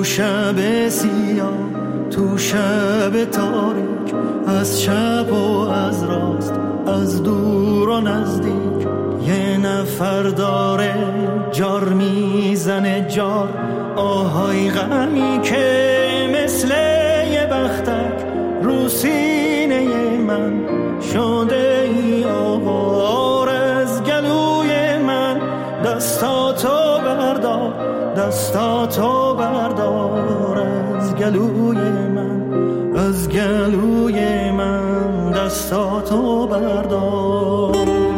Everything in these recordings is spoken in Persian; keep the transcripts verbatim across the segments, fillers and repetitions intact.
شب سیاه، تو شب تاریک، از چپ و از راست، از دور و نزدیک، یه نفر داره جار میزنه جار، آهای غمی که مثل یه بختک رو سینه من شده ای آوار. از گلوی من دستاتو بردار، دستاتو بردار، از گلوی من، از گلوی من دستاتو بردار.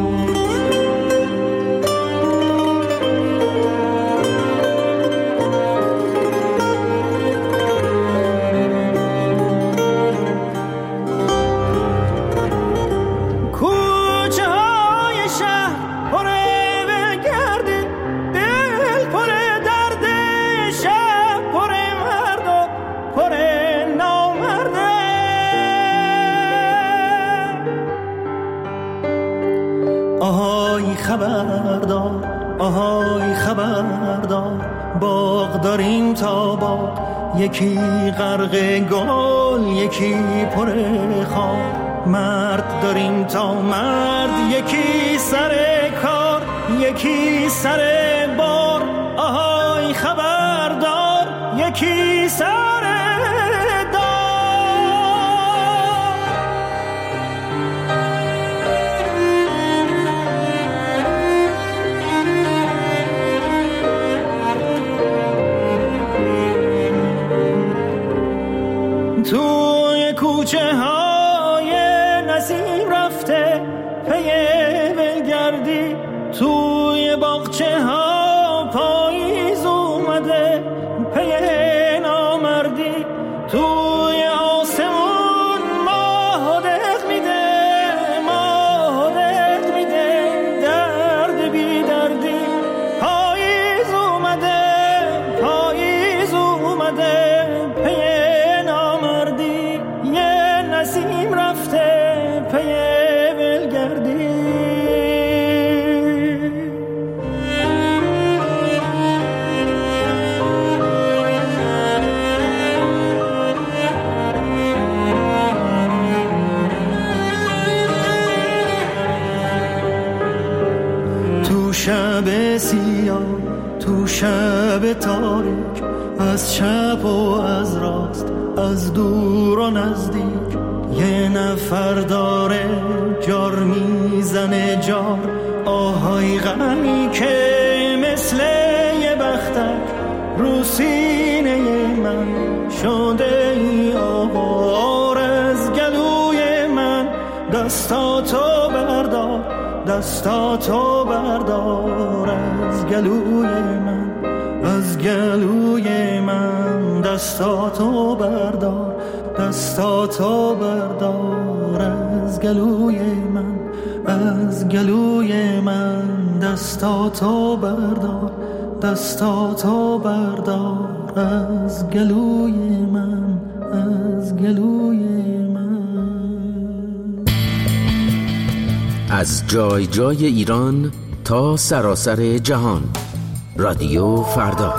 خبردار، آهای خبردار، باغ داریم تا باغ، یکی غرق گل یکی پر خار، مرد داریم تا مرد، یکی سر کار یکی سر بار، آهای خبردار، یکی سر توی کوچه های نسیم رفته پی ولگردی، توی باغچه ها پاییز اومده پی نامردی، توی آسمون ماه دق میده، ماه دق میده، درد بی دردی، پاییز اومده، پاییز اومده پی نسیم رفته پی ولگردی. تو شب سیاه، تو شب تاریک، از چپ و از راست، از دور و نزدیک، یه نفر داره جار میزنه جار، آهای غمی که مثل یه بختک رو سینه من شده ای آوار. از گلوی من دستاتو بردار، دستاتو بردار، از گلوی من، از گلوی من دستاتو بردار، دستاتو بردار، از گلوی من، از گلوی من دستاتو بردار، دستاتو بردار، از گلوی من، از گلوی من. از جای جای ایران تا سراسر جهان، رادیو فردا.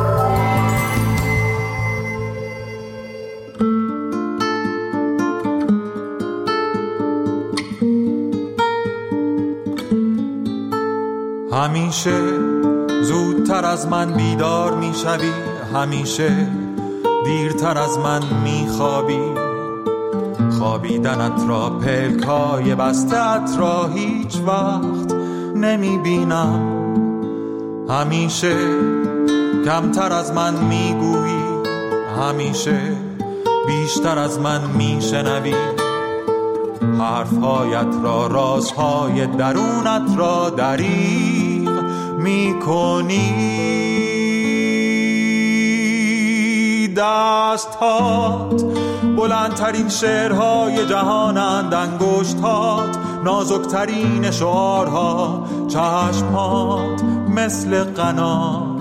همیشه زودتر از من بیدار میشوی، همیشه دیرتر از من میخوابی، خوابیدنت را پلکای بستت را هیچ وقت نمیبینم، همیشه کمتر از من میگویی، همیشه بیشتر از من میشنوی، حرفهایت را، رازهای درونت را دریغ میکنی، دستهات بلندترین شعرهای جهانند، انگشتهات نازکترین شعارها، چشمهات مثل قنات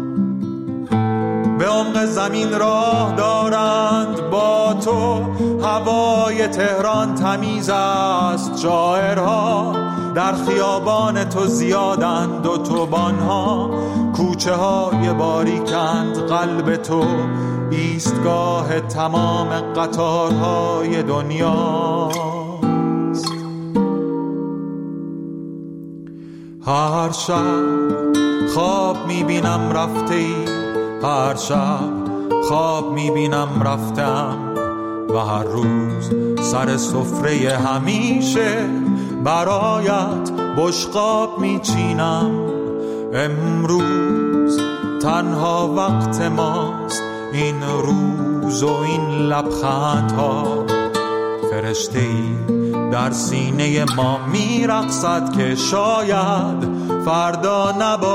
به عمق زمین راه دارند، با تو هوای تهران تمیز است، شاعرها در خیابان تو زیادند و توبانها، کوچه های باریکند قلب تو، ایستگاه تمام قطارهای دنیاست. هر شب خواب میبینم رفته ای، هر شب خواب میبینم رفتم، و هر روز سر سفره همیشه برایت بشقاب میچینم. امروز تنها وقت ماست، این روز و این لبخندها. فرشته‌ای در سینه ما میرقصد که شاید فردا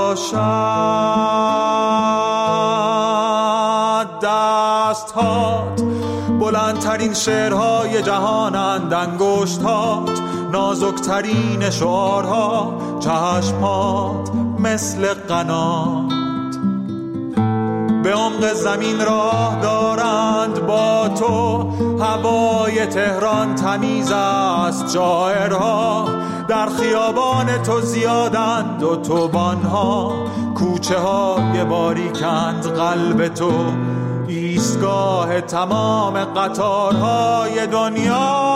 نباشد. دست‌هات بلندترین شعرهای جهانند، انگشت‌هات نازکترین شعارها، چشم‌هات مثل قنات به عمق زمین راه دارند با تو. هوای تهران تمیز است، شاعرها در خیابان تو زیادند و توبانها، کوچه های باریکند قلب تو، ایستگاه تمام قطارهای دنیا.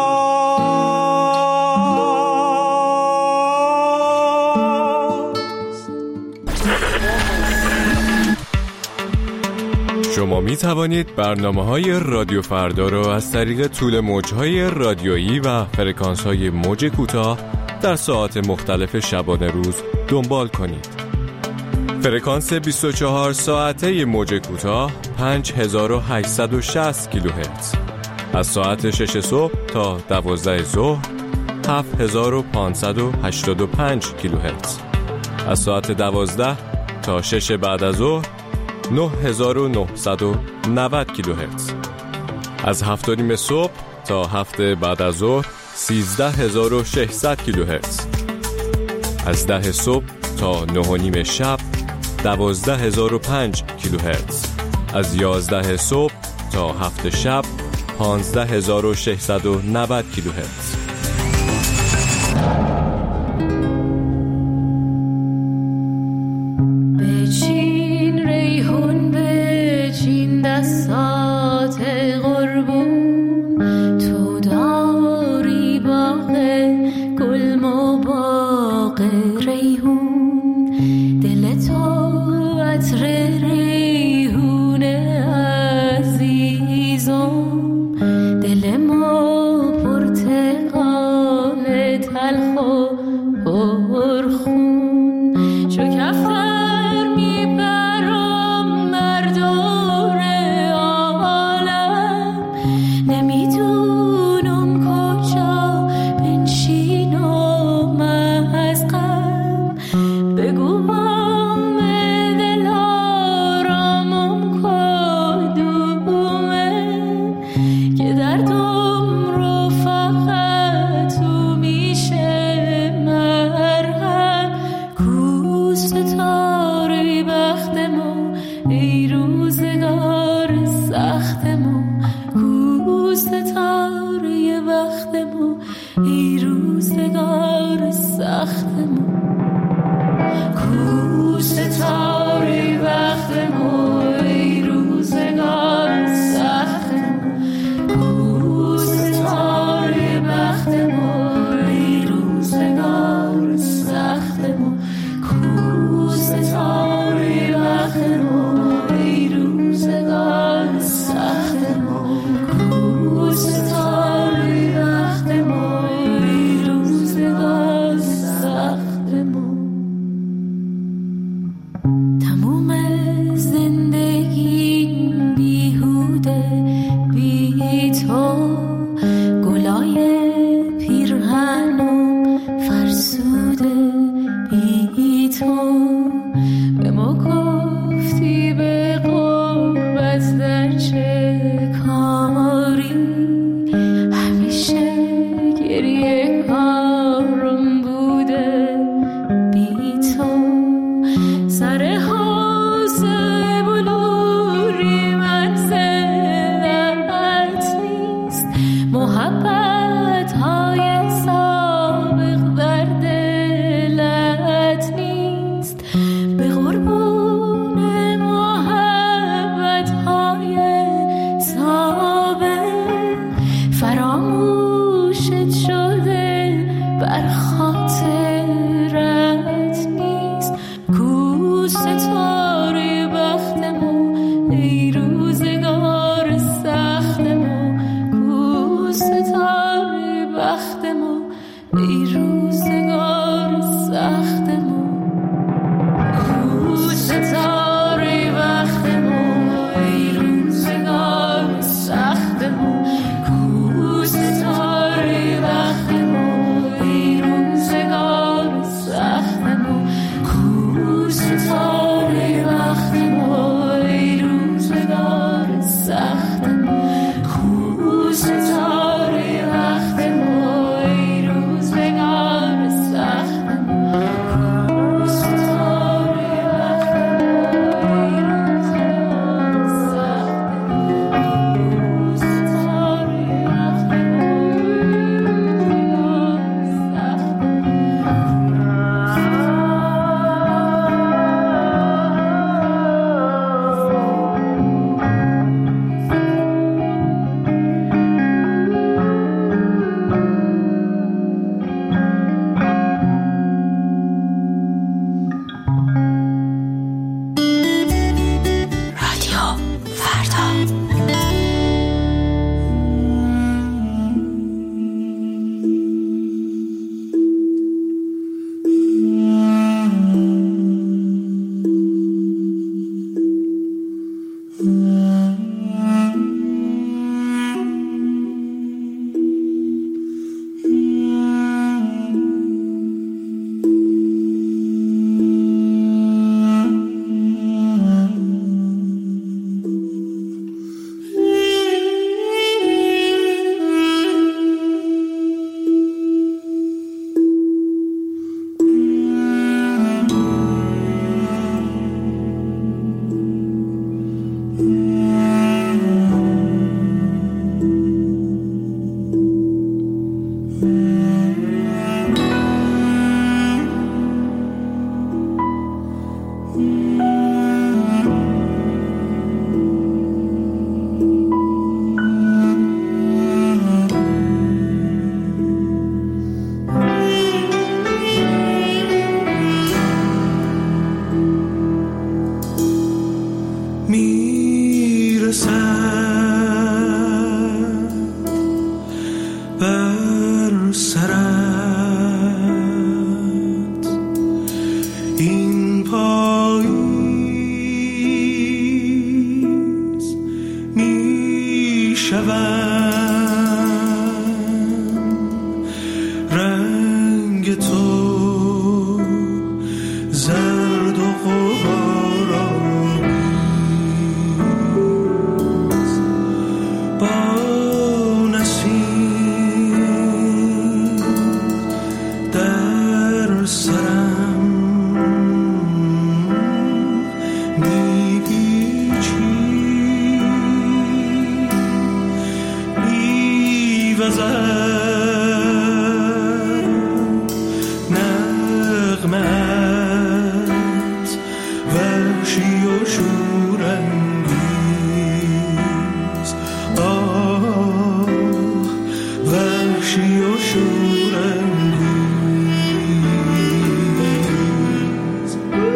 شما می توانید برنامه‌های رادیو فردا را از طریق طول موج‌های رادیویی و فرکانس‌های موج کوتاه در ساعات مختلف شبانه روز دنبال کنید. فرکانس بیست و چهار ساعته موج کوتاه پنج هزار و هشتصد و شصت کیلوهرتز، از ساعت شش صبح تا دوازده ظهر هفت هزار و پانصد و هشتاد و پنج کیلوهرتز، از ساعت دوازده تا شش بعد از ظهر نه هزار و نهصد و نود کیلوهرتز، از هفت و نیم صبح تا هفت بعد از ظهر سیزده هزار و ششصد کیلوهرتز، از ده صبح تا نه و نیم شب دوازده هزار و پنج کیلوهرتز، از یازده صبح تا هفت شب پانزده هزار و ششصد و نود کیلوهرتز. محبت های سابق برده پاییز می شوم رنگ تو زرد و غبارآمیز با نسیم در سرم میپیچی بی‌وزر نغمت وحشی و شورانگیز آه وحشی و شورانگیز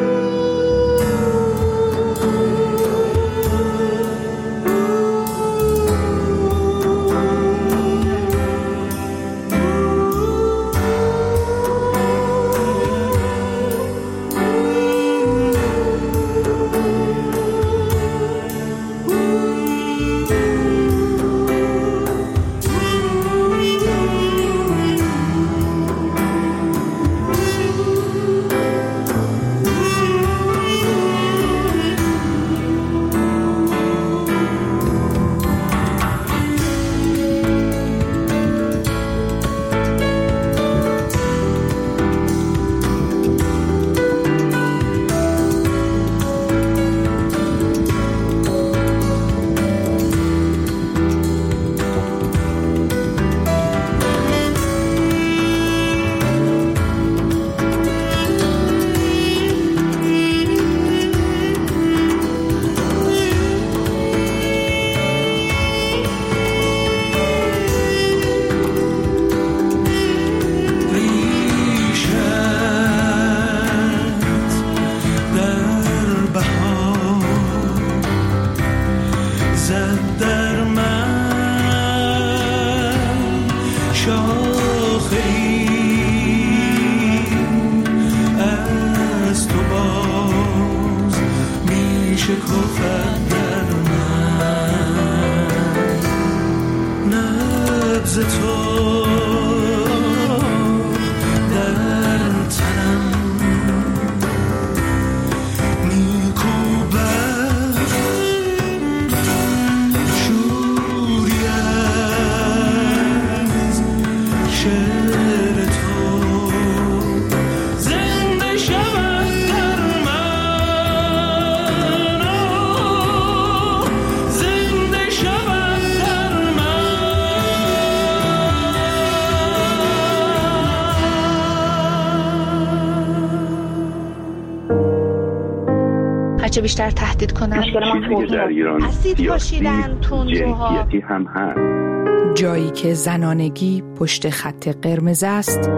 هرچه بیشتر تهدید کنن چیزی که در ایران اسید پاشیدن تندروها جنسیتی هم هست. جایی که زنانگی پشت خط قرمز است.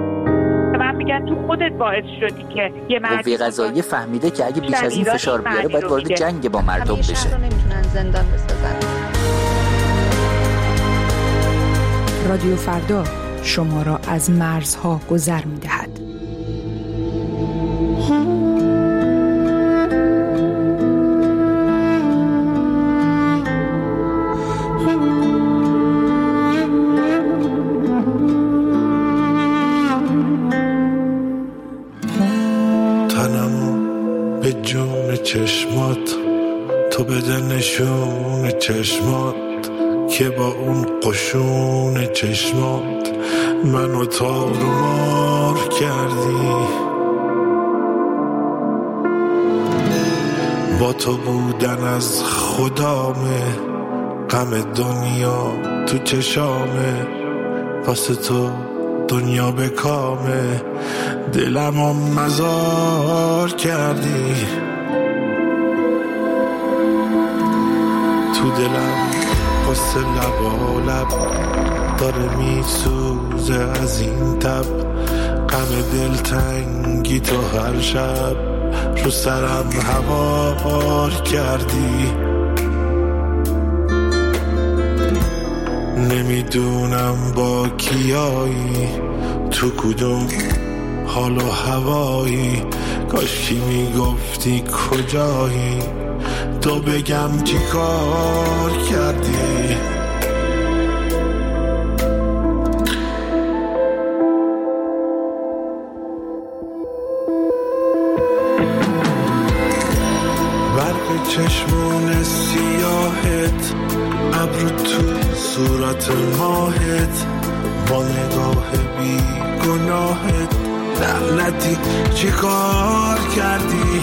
من میگن تو خودت باعث شدی که یه مرد قوه قضاییه فهمیده که اگه بیش از این فشار بیاره باید وارد جنگ با مردم بشه. همیشه رو نمیتونن زندان بسازن. رادیو فردا شما را از مرزها گذر می‌دهد. به جون چشمات تو بده نشون چشمات که با اون قشون چشمات منو تار و مار کردی. با تو بودن از خدامه، غم دنیا تو چشامه، واسه تو دنیا به کامه، دلمو مزار کردی. تو دلم قصه لبا لب داره میسوزه از این تب، غم دلتنگی تو هر شب رو سرم هوار کردی. نمیدونم با کیایی، تو کدوم حال و هوایی، کاش کی میگفتی کجایی، تو بگم چی کار کردی. برق چشمون سیاهت، ابرو تو صورت ماهت، با نگاه بی گناهت، لعنتی چی کار کردی.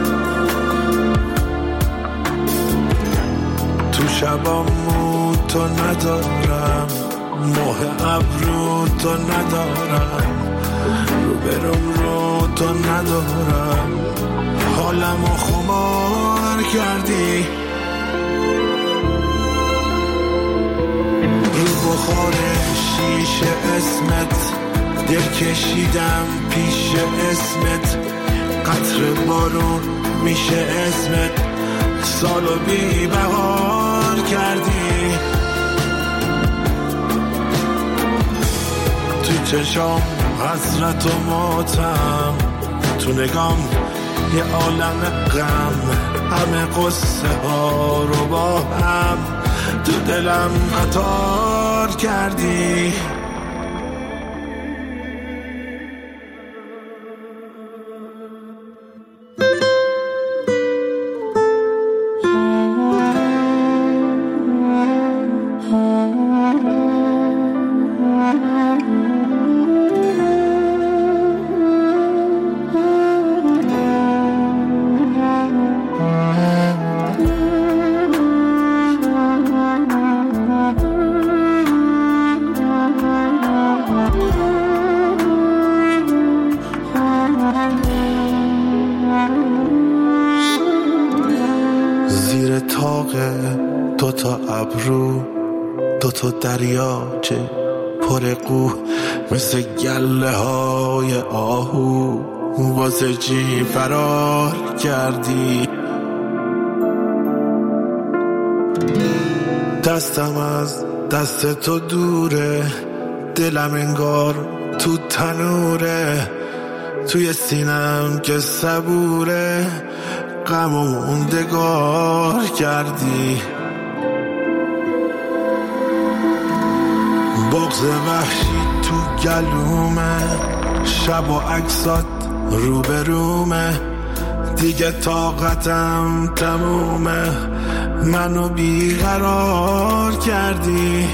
تو شبامو تو ندارم، ماه ابرو تو ندارم، رو برم رو تو ندارم، حالمو خمار کردی. رو بخار شیشه اسمت، دل کشیدم پیش اسمت، قطر بارون میشه اسمت، سالو بی بهار کردی. تو چشام حسرت و ماتم، تو نگام یه عالم غم، همه قصه ها رو با هم تو دلم قطار کردی. دوتا ابرو، دوتا دریاچه پر قو، مثل گله های آهو، واسه چی فرار کردی. دستم از دست تو دوره، دلم انگار تو تنوره، توی سینم که صبوره، غم و موندگار کردی. بغض وحشی تو گلومه، شب و عکسات روبرومه، دیگه طاقتم تمومه، منو بیقرار کردی.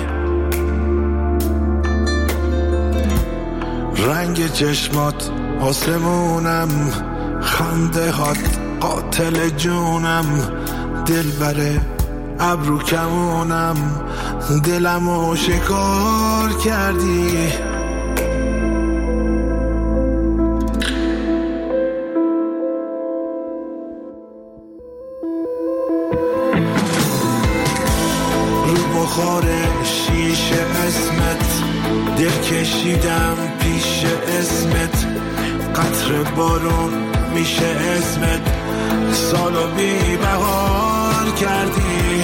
رنگ چشمات آسمونم، خنده هات قاتل جونم، دل بره ابرو کمونم، دلمو شکار کردی. رو بخار شیشه اسمت، دل کشیدم پیش اسمت، قطر بارون میشه اسمت، سالو بی بهار کردی.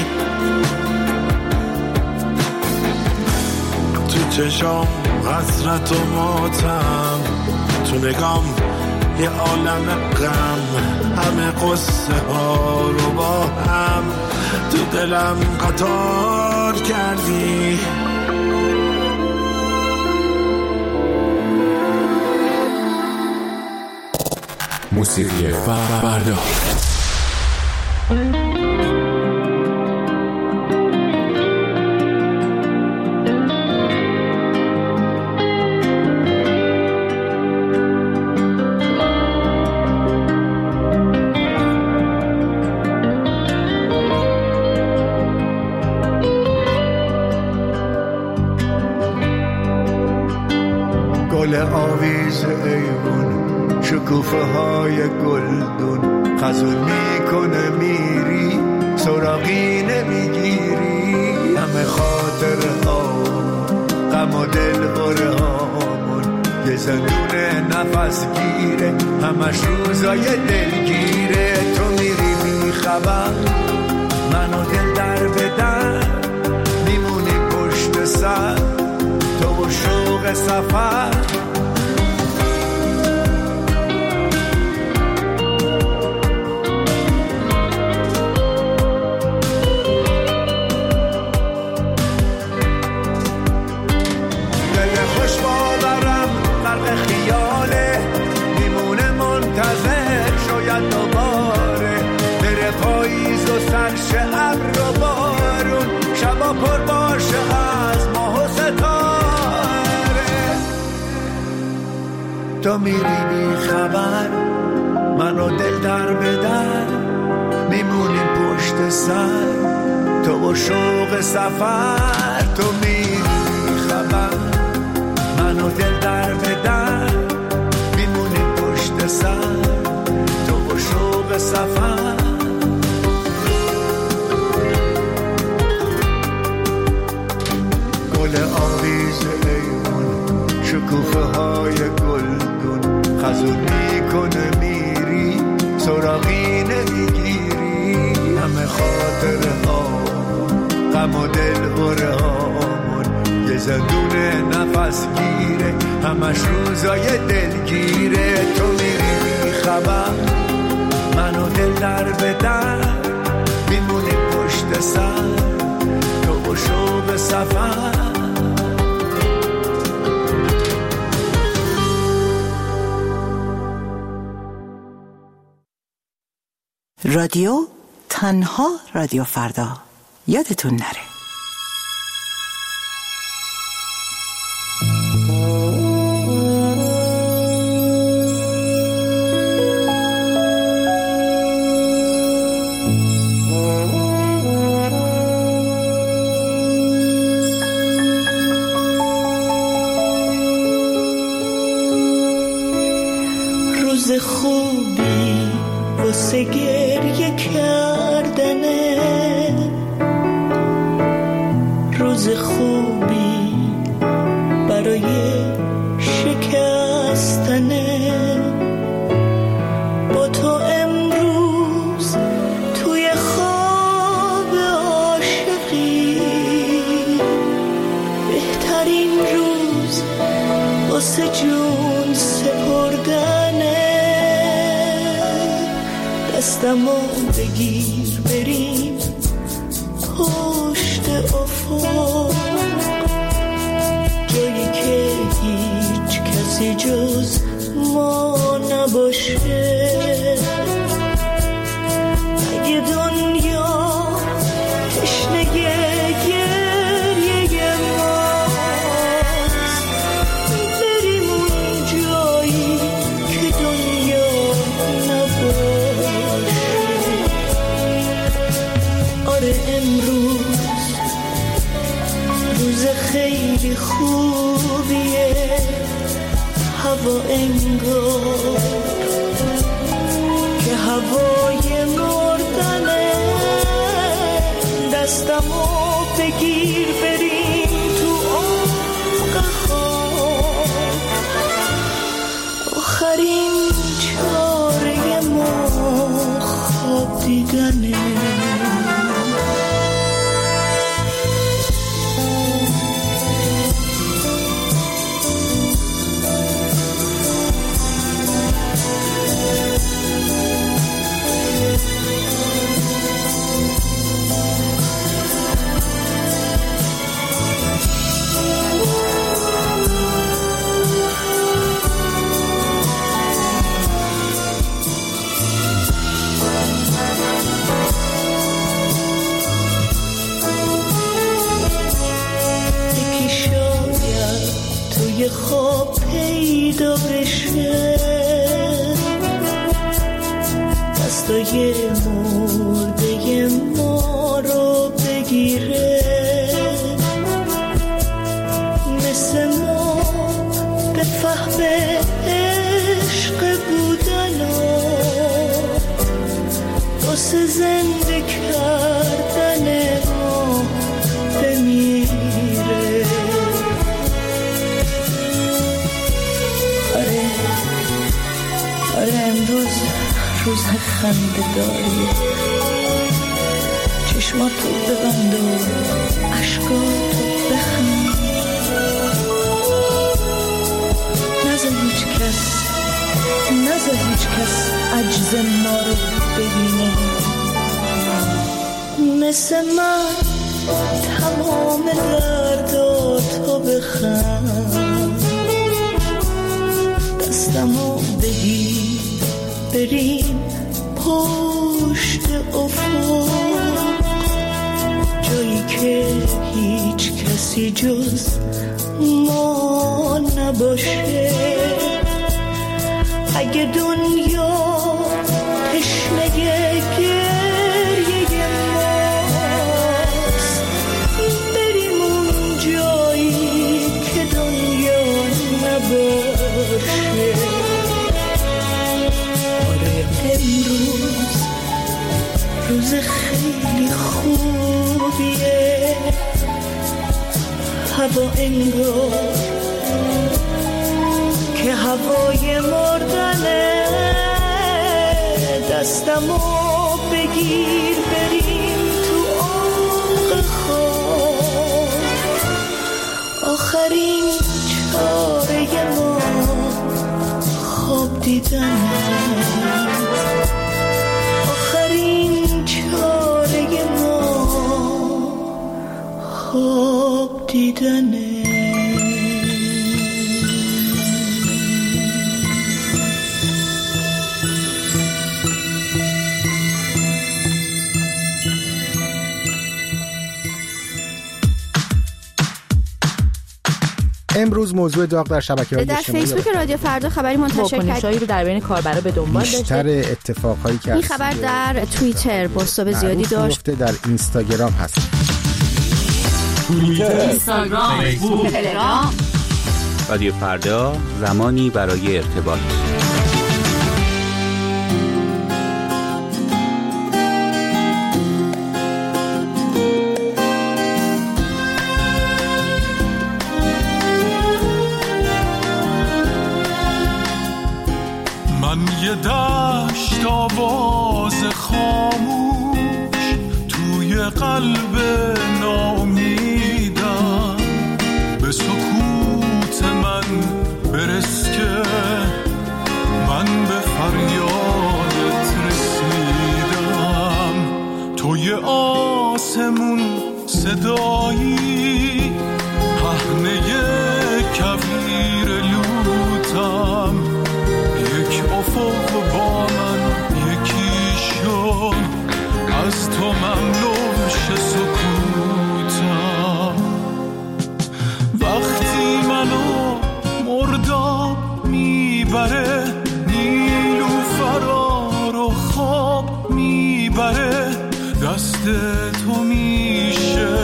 تو چشام حسرت و ماتم، تو نگام یه عالم غم، همه قصه ها رو با هم تو دلم قطار کردی. موسیقی فردا. گل آویز ایوون، شکوفه های گلدون، خزون میکنه میری سراغی نمیگیری، همه خاطر ها غم و دل بره هامون، یه زندون نفس گیره همش روزای دلگیره. تو میری میخبر منو دل در بدن، میمونی پشت سر تو و شوق سفر، تو میری بی خبر، من و دل در به در میمونیم پشت سر، تو و شوق سفر. تو میری بی خبر، من و دل در به در میمونیم پشت سر، تو و شوق سفر. گل آویز ایوان، شکوفه های گلدون، خزون میکنه میری سراغی نمیگیری. همه خاطره ها غم و دل غره هامون، یه زندون نفس گیره همش روزای دلگیره. تو میری بی خبر، من و دل در به در میمونی پشت سر، تو و شوق سفر. رادیو تنها رادیو فردا، یادتون نره. روز خوبی واسه گریه کردنه، روز خوبی برای شکستنه. با تو امروز توی خواب عاشقی، بهترین روز واسه جون سپردنه. دستمو بگیر بریم پشت افق، جایی که هیچ کسی جز ما نباشه. اگه دنیا تشنه گریه ماست، بریم اون جایی که دنیا نباشه. آره امروز روز خیلی خوبیه، هوا انگار که هوای مردنه. دستمو بگیر بریم تو عمق خواب، آخرین چاره ما خواب دیدنه. خواب پیدا بشه، دستای مرده ما رو بگیره. مثل ما به فهم عشق بودن و واسه زنده کردن ما بمیره. آره امروز روز خنده داریه، چشماتو ببند و عشقاتو بخند. نذار هیچ کس نذار هیچ کس عجز ما رو ببینه. مثل من تمام درداتو بخند. دستمو بگیر بریم پشت افق، جایی که هیچ کسی جز ما نباشه. اگه دنیا تشنه گریه ماست، بریم اون جایی که دنیا نباشه. آره امروز روز خیلی خوبیه، هوا انگار که هوای مردنه. دستمو بگیر بریم تو عمق خواب، آخرین چاره ما خواب دیدنه. آخرین چاره ما خواب دیدنه. امروز موضوع داغ در شبکه‌های اجتماعی در فیسبوک رادیو فردا خبری منتشر کرد رو در بین کاربرا به دنبال داشته. بیشتر اتفاقایی که این خبر در توییتر بازتاب زیادی داشت. در اینستاگرام هست. توییتر، اینستاگرام، فیسبوک، تلگرام. رادیو فردا، زمانی برای ارتباط. یه دشت آواز خاموش توی قلب ناامیدم، به سکوت من برس که من به فریادت رسیدم. توی آسمون صدایی پهنه کویر لوتم، افق با من یکی شو، از تو مملو شه سکوتم. وقتی منو مرداب میبره، نیلوفرا رو خواب میبره، دست تو میشه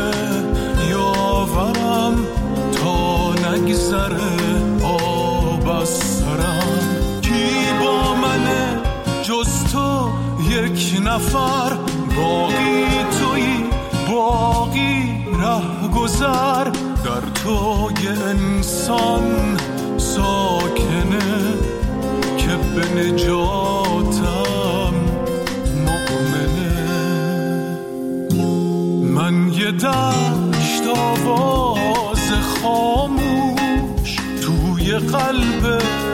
یاورم تا نگذره آب از سرم. جز تو یک نفر، باقی تویی باقی ره گذر، در تو یه انسان ساکنه که به نجاتم مؤمنه. من یه دشت آواز خاموش توی قلب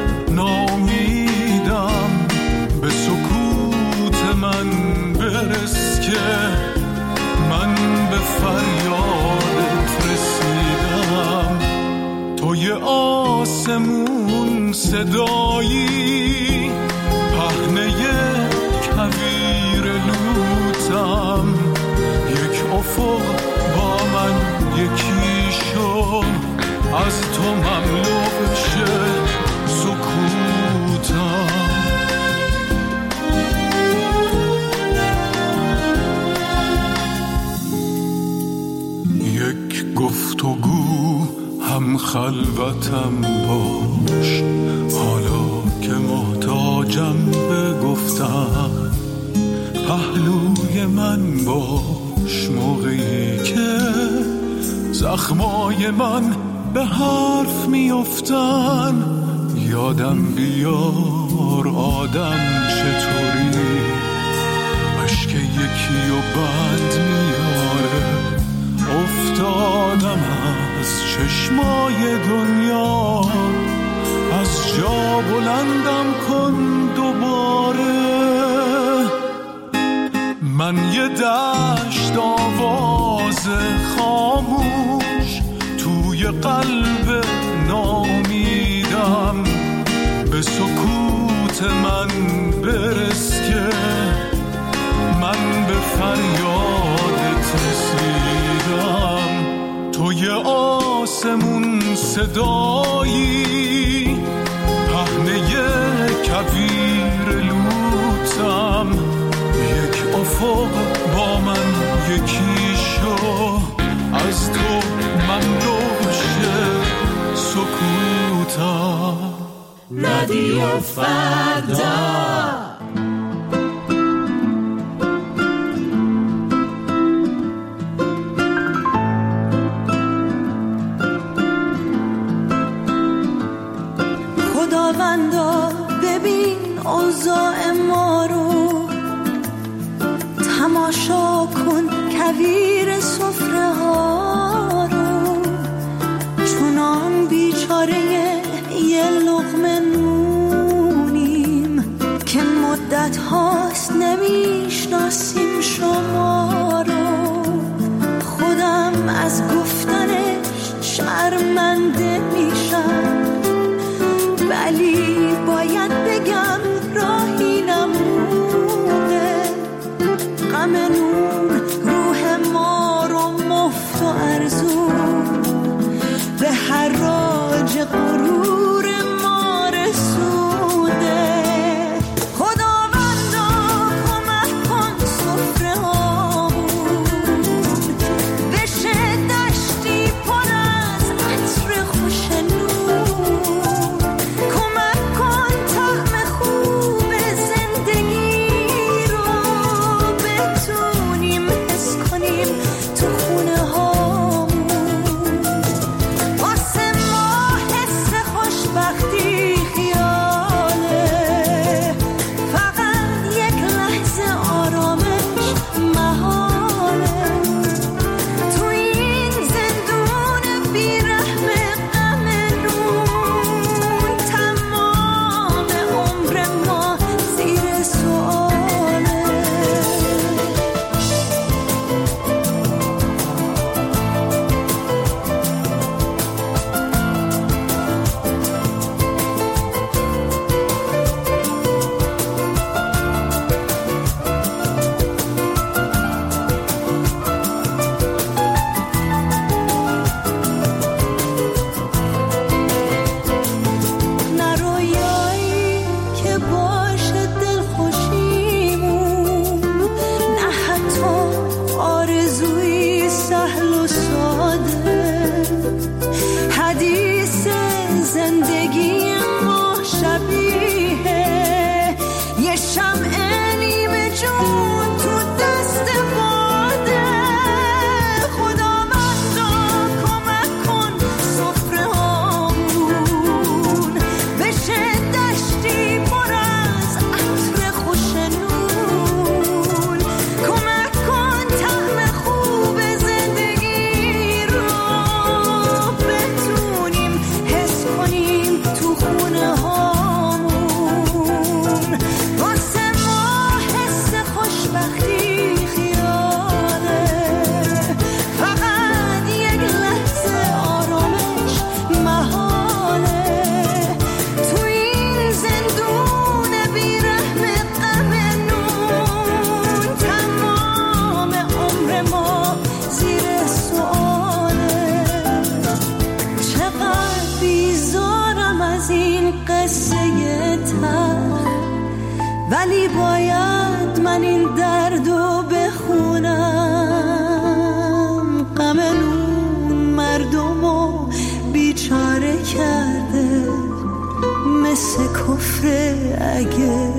ناامیدم، به سکوت من برس که من به فریادت رسیدم. توی آسمون صدایی پهنه کویر لوتم، یک افق با من یکی شو، از تو مملو شه سکوتم. گفتگو هم خلوتم باش، حالا که محتاجم به گفتم، پهلوی من باش موقعی که زخمای من به حرف میافتن. یادم بیار آدم چطوری، اشک یکی و بند میاره. افتادم از چشمای دنیا، از جا بلندم کن دوباره. من یه دشت آواز خاموش توی قلب ناامیدم، به سکوت من برس که من به فریادت رسیدم. توی آسمون صدایی پهنه کویر افق با من یکی شو، از تو من دوشه سکوتا. رادیو فردا. خداوندا ببین اوضاع ما رو، تماشا کن کویر سفره ها رو، چونان بیچاره یه لقمه نونیم که مدت هاست نمیشناسیم شما رو. خودم از گفتنش شرمنده میشم، ولی باید بگم راهی نمونه. غم نون روح ما رو مفت و ارزون به حراج غرور ما رسونده. خداوندا کمک کن سفره هامون بشه دشتی پر از عطر خوش نون. کمک کن طعم خوب زندگی رو بتونیم حس کنیم تو خونه هامون. واسه ما حس خوشبختی خیاله، فقط یک لحظه آرامش محاله. تو این زندون بیرحم غم نون، تمام عمر ما زیر سؤاله. نه رویایی که باشه دلخوشیمون، نه حتی آرزوی سهل و ساده. حدیث زندگی ما شبیه یه شمع نیمه جون تو دست باده. خداوندا کمک کن سفره هامون بشه دشتی پر از عطر خوش نون. کمک کن طعم خوب زندگی رو بتونیم حس کنیم تو خونه هامون. واسه ما حس خوشبختی خیاله، فقط یک لحظه آرامش محاله. تو این زندون بیرحم غم نون، تمام عمر ما زیر سؤاله. چقدر بیزارم از این قصه تلخ، ولی باید من این دردو بخونم. غم نون مردمو بیچاره کرده، مثل کفر اگه.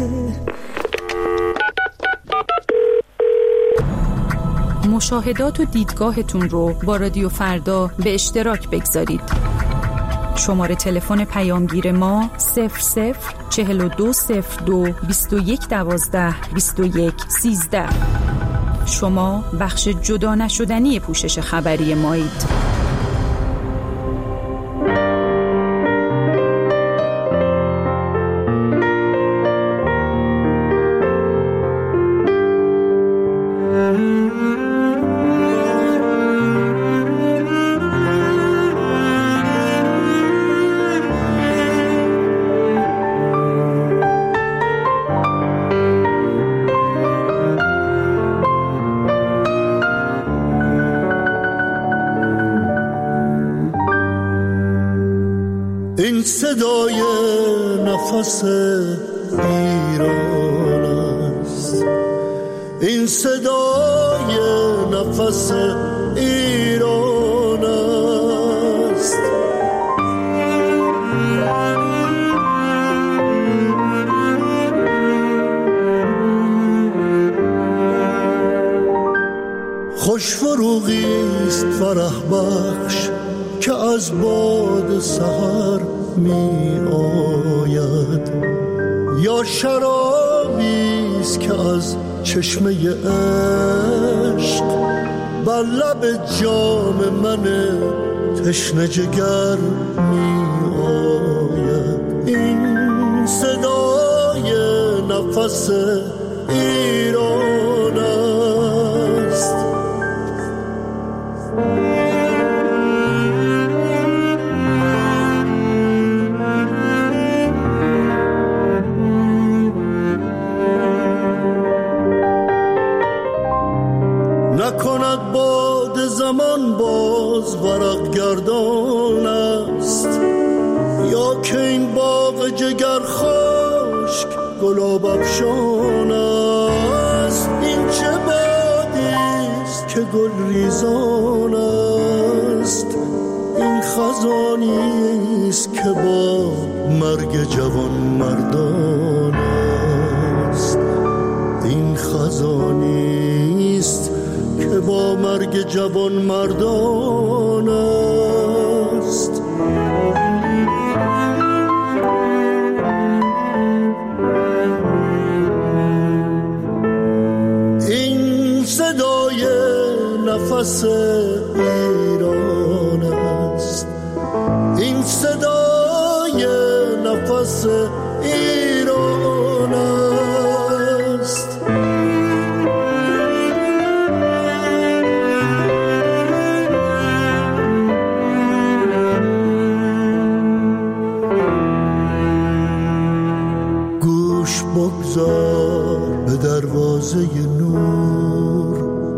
مشاهدات و دیدگاهتون رو با رادیو فردا به اشتراک بگذارید. شماره تلفن پیامگیر ما صفر صفر چهل و دو صفر دو بیست و یک دوازده بیست و یک سیزده. شما بخش جدا نشدنی پوشش خبری مایید. این صدای نفس ایران است، این صدای نفس ایران است. خوش فروغیست فرح بخش که از باد سحر می آید، یا شرابیست که از چشمه عشق بر لب جام من تشنه جگر می آید. این صدای نفس ایران است. نکند باد زمان باز ورق گردان است، یا که این باغ جگر خشک گلاب افشان است. این چه بادیست که گل ریزان است، این خزانیست که با مرگ جوان مردان است. این خزانیست که با مرگ جوان مردان است. این صدای نفس ایران است. این صدای نفس ایران است. گوش بگذار به دروازه نور،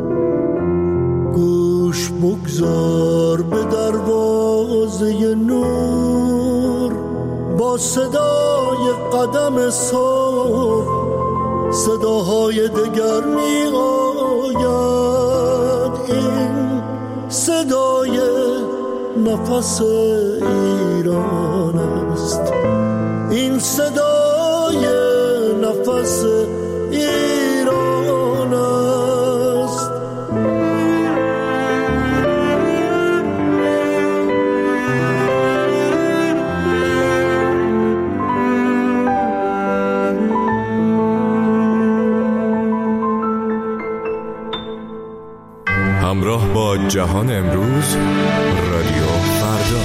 گوش بگذار به دروازه نور. با صدای قدم صبح صداهای دگر می آید. این صدای نفس ایران است. این صدای نفس ایران است. همراه با جهان امروز، رادیو فردا.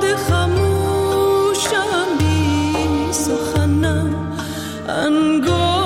and go.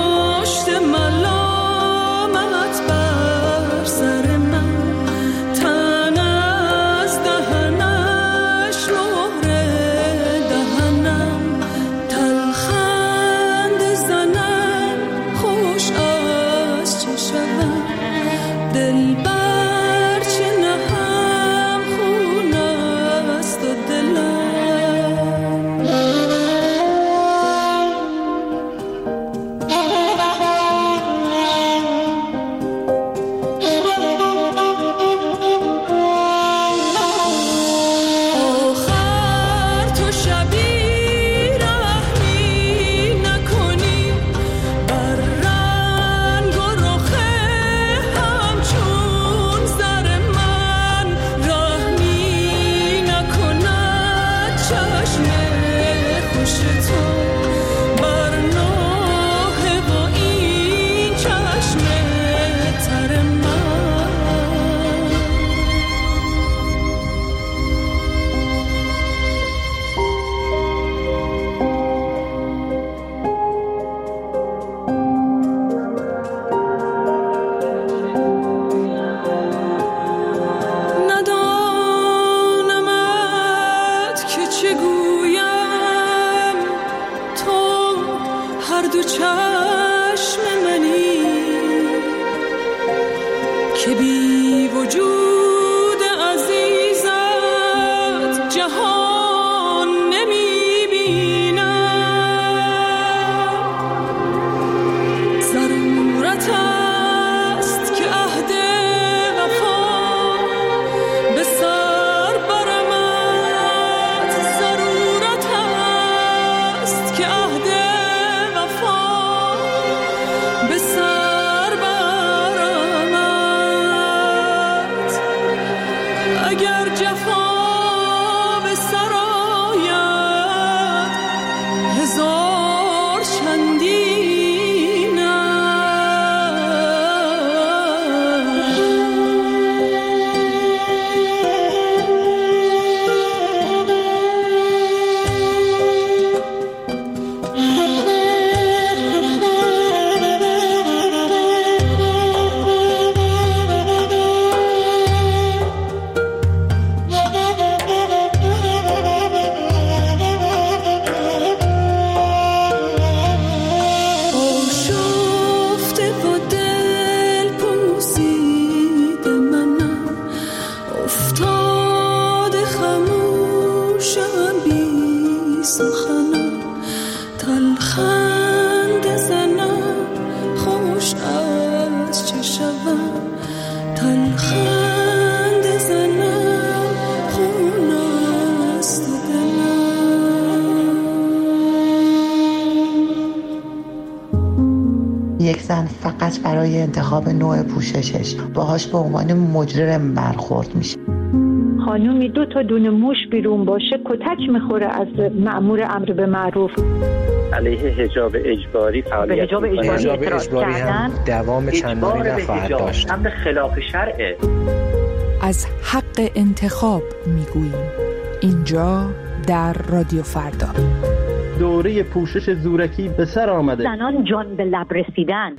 یک زن فقط برای انتخاب نوع پوششش باهاش به عنوان مجرم برخورد میشه. خانومی دو تا دونه موش بیرون باشه کتک میخوره از مأمور امر به معروف. علیه حجاب اجباری فعالیت حجاب اجباری, اجباری هم دوام چندانی نخواهد داشت. امر خلاف شرعه. از حق انتخاب میگوییم اینجا در رادیو فردا. دوره پوشش زورکی به سر آمده. زنان جان به لب رسیدن.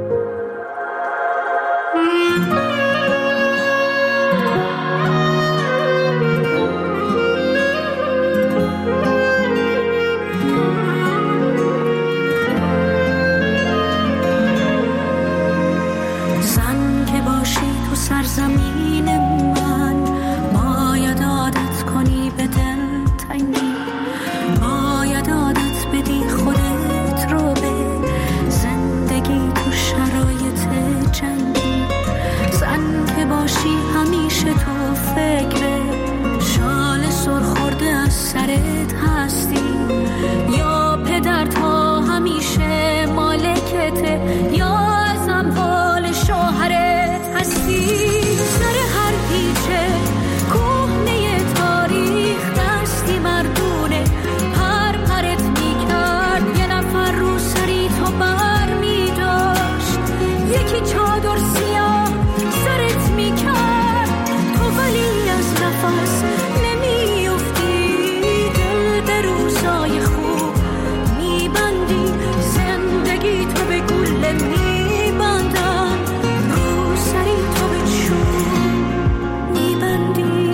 زن که باشی تو سرزمین من باید عادت کنی به دل تنگی، باید عادت بدی خودت رو به زندگی تو شرایط جنگی. زن که باشی همیشه تو فکر شال سرخورده از سرت هستی، یا پدر تا همیشه مالکته یا از اموال شوهرت هستی. سر هر پیچه کهنه تاریخ دستی مردونه پر پرت میکرد، یه نفر رو سری تو بر میداشت، یکی چادر سیاه سرت میکرد، تو ولی از نفس نمیافتی، دل به روزای خوب میبندی، زندگی تو به گل میبندن، رو سری تو به چوب میبندی.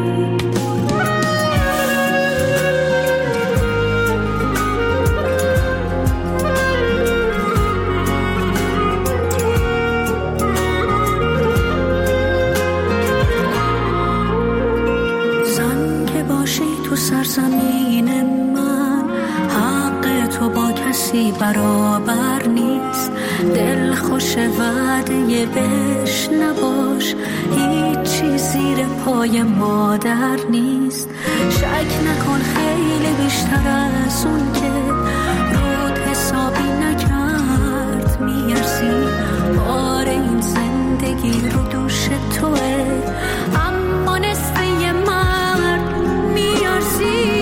زن که باشی تو سرزمین من حق تو با کسی برابر نیست، دل خوش وعده بهش نباش، هیچی زیر پای مادر نیست. شک نکن خیلی بیشتر از اون که رود حسابی نکرد میارزی، بار این زندگی رو دوش توه، اما نصف یه مرد میارزی.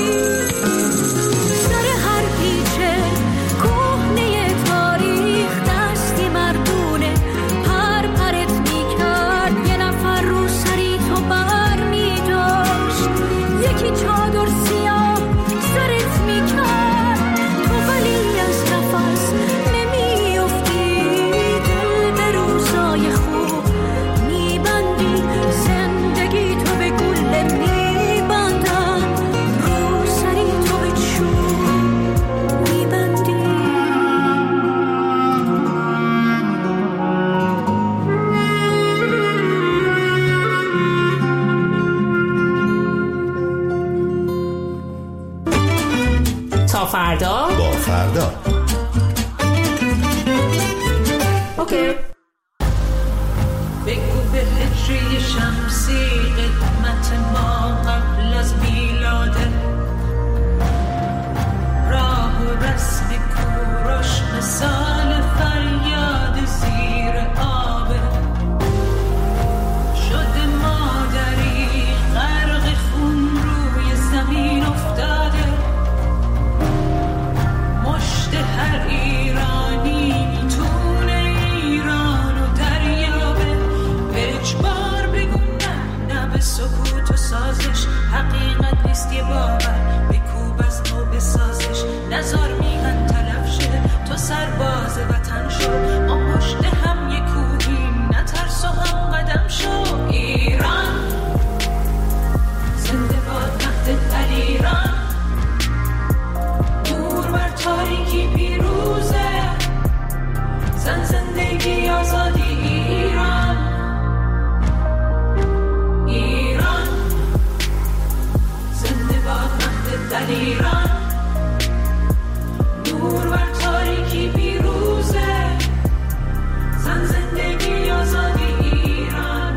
سر هر پیچه کهنه تاریخ دستی مردونه پر پرت میکرد، یه نفر رو سری تو بر میداشت، یکی چادر سیاه سرت میکرد، تو ولی از نفس نمیافتی، دل به روزای خوب میبندی، زندگی تو به گل میبندن، رو سری تو به چوب میبندی. تا فردا با فردا. اوکی. بگو به هجری شمسی قدمت ما قبل از میلاده، راه و رسم کوروش مثال فریاد زیر آبه، شده مادری سازش حقیقت نیست یه باور بکوب از نو بسازش نزار میهن تلف شه تو سرباز وطن شو ما پشت هم یه کوهیم نترس و هم قدم شو ایران زنده باد مهد دلیران دور بر تاریکی پیروزه زن زندگی آزادی ایران ایران زنده باد مهد دلیران دور بر تاریکی پیروزه زن زندگی آزادی ایران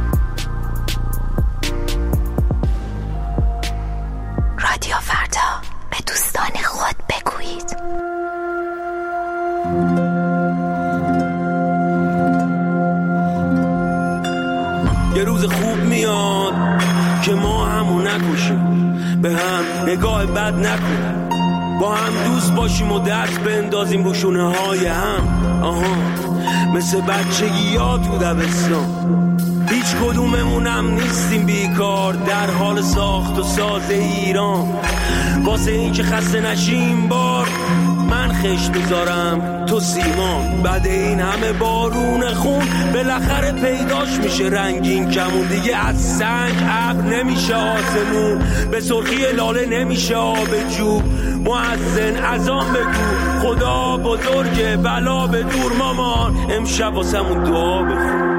رادیو فردا به دوستان خود بگویید. یه روز خوب میاد که ما همو نکشیم، به هم نگاه بد نکنیم، با هم دوست باشیم و دست بندازیم رو شونه های هم. آها مثل بچگی یا تو دبستان هیچ کدوممونم نیستیم بیکار در حال ساخت و ساز ایران. واسه این که خسته نشیم بار من خش بذارم تو سیمان. بعد این همه بارون خون بالاخره پیداش میشه رنگین کمون. دیگه از سنگ ابر نمیشه آسمون، به سرخی لاله نمیشه آب جوب. مؤذن اذان بگو خدا بزرگه بلا به دور مامان، امشب واسمون دعا بخون.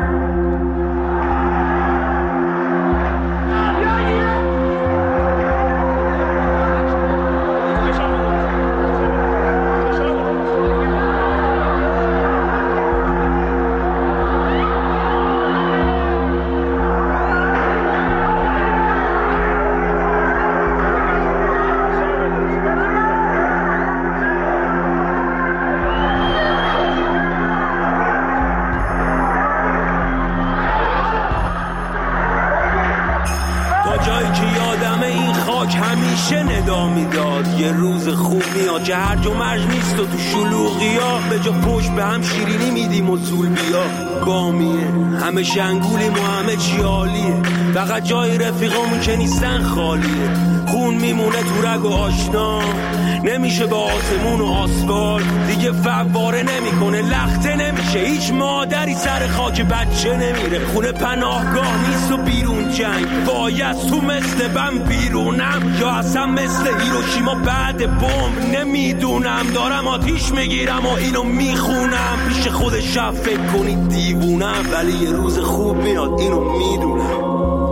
یه روز خوب میاد که هر جو مرج نیست و تو شلوغی ها به جا پشت به هم شیرینی میدیم و سول بیا بامیه. همه شنگولیم و همه چی عالیه، فقط جای رفیقامون که نیستن خالیه. خون میمونه تو رگ و آشنا، نمیشه با آسمون و آسفالت دیگه فواره نمیکنه، لخته نمیشه. هیچ مادری سر خاک بچه نمیره. خونه پناهگاه نیست و بیرون جنگ، باید تو مثل بم بیرونم یا اصلا مثل هیروشیما بعد بمب. نمیدونم دارم آتیش میگیرم و اینو میخونم، پیش خود شب فکر کنید دیوونم، ولی یه روز خوب میاد اینو میدونم.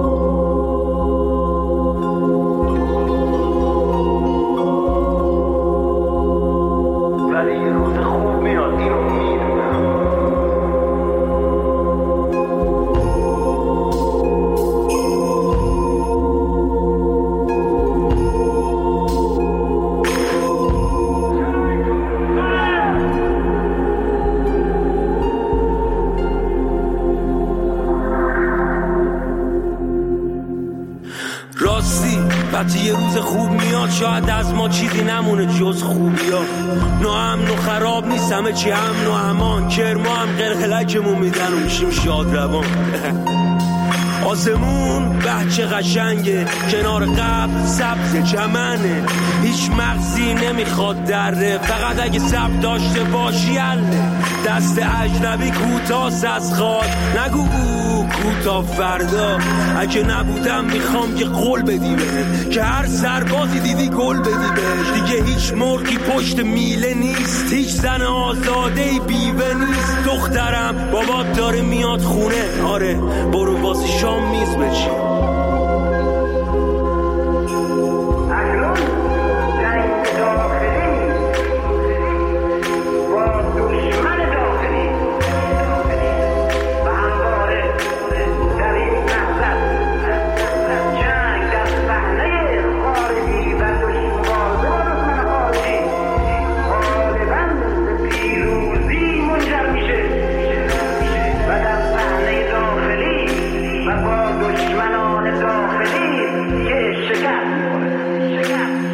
وقتی یه روز خوب میاد شاید از ما چیزی نمونه جز خوبی ها. ناامن و خراب نیست همه چی امن و امان، کرما هم قلقلکمون میدن و میشیم شاد روان. آسمون بچه قشنگه، کنار قبل سبز چمنه، هیچ مغزی نمیخواد دره، فقط اگه سب داشته باشی اله. دست اجنبی کوتاست از خواد، نگو او کوتا فردا. اگه نبودم میخوام که قول بدی بهت که هر سربازی دیدی گل بدی بهش. دیگه هیچ مرغی پشت میله نیست، هیچ زن آزاده بیوه نیست. دخترم بابات داره میاد خونه، آره برو واسه شام میز بچین.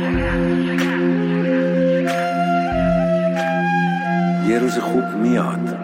یه روز خوب میاد.